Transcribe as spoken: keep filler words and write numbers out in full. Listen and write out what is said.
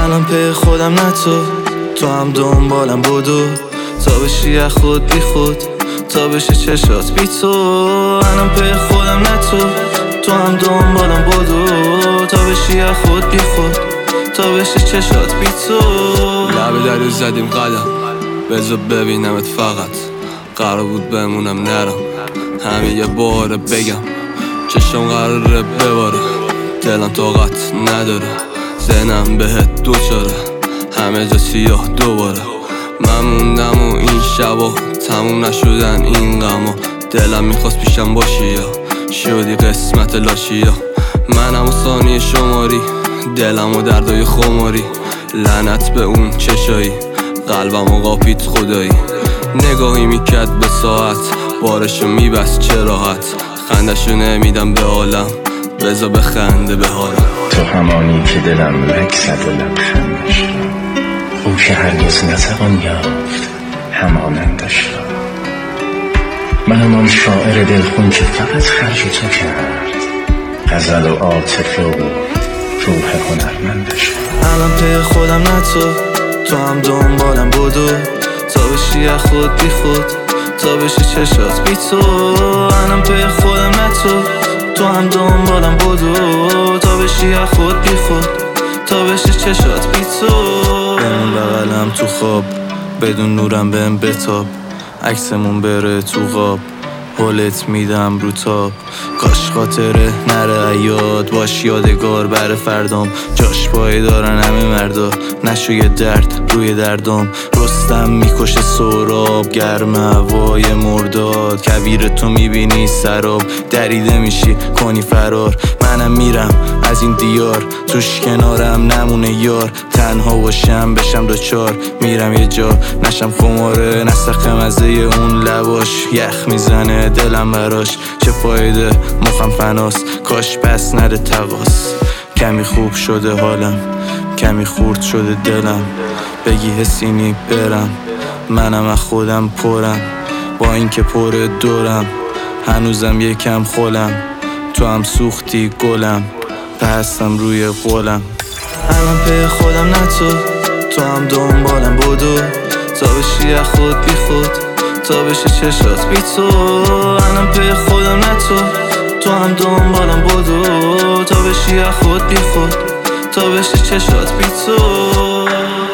الان پی خودم نه تو تو هم دنبالم بدو تا بشی از خود بی خود تا بشه چشات بی تو الان پی خودم نه تو تو هم دنبالم بدو تا بشی از خود بی خود تا بشه چشات بی تو لب دریا زدیم قدم بذار ببینمت فقط قرار بود بمونم نرم همین یه باره بگم چشم قراره بباره دلم طاقت نداره ذهنم بهت دوچاره همه جا سیاه دوباره من موندم و این شبا تموم نشدن این غما دلم میخواست پیشم باشی یا شدی قسمت لاشیا منم و ثانیه شماری دلم و دردای خماری لعنت به اون چشایی قلبم و قاپیت خدایی نگاهی میکرد به ساعت بارشو میبست چه راحت خندشو نمیدم به عالم بذار بخنده به حالم تو همانی که دلم لک زد و لبخندش را او که هرگز نتوان یافت همانندش را منم آن شاعر دلخون که فقط خرج تو کرد غزل و عاطفه و روح هنرمندش را الان پی خودم نه تو تو هم دنبالم بدو تا بشی از خود بی خود تا بشه چشات بی تو الان پی خودم نه تو تو هم دنبالم بدو تا بشی از خود بی خود تا بشه چشات بی تو بمون بغلم تو خواب بدون نورم بهم بتاب عکسمون بره تو قاب حالت میدم رو تاب کاش خاطره نره یاد باش یادگار بر فردام جاش پای دارن همه مردا نشو یه درد روی دردام رستم میکشه سراب گرم هوای مرداد کبیر تو میبینی سراب دریده میشی کنی فرار منم میرم از این دیار توش کنارم نمونه یار تنها باشم بشم دوچار میرم یه جا نشم خماره نسخ مزه اون لباش یخ میزنه دلم براش چه فایده مخم فناست کاش پس نره تقاس کمی خوب شده حالم کمی خورد شده دلم بگی حسینی برم منم از خودم پرم با اینکه پر دورم هنوزم یکم خولم تو هم سوختی گلم پستم روی قولم الان پی خودم نه تو تو هم دنبالم بدو تا بشی از خود بی خود تا بشه چشات بی تو الان پی خودم نه تو تو هم دنبالم بدو تا بشی از خود بی خود تا بشه چشات بی تو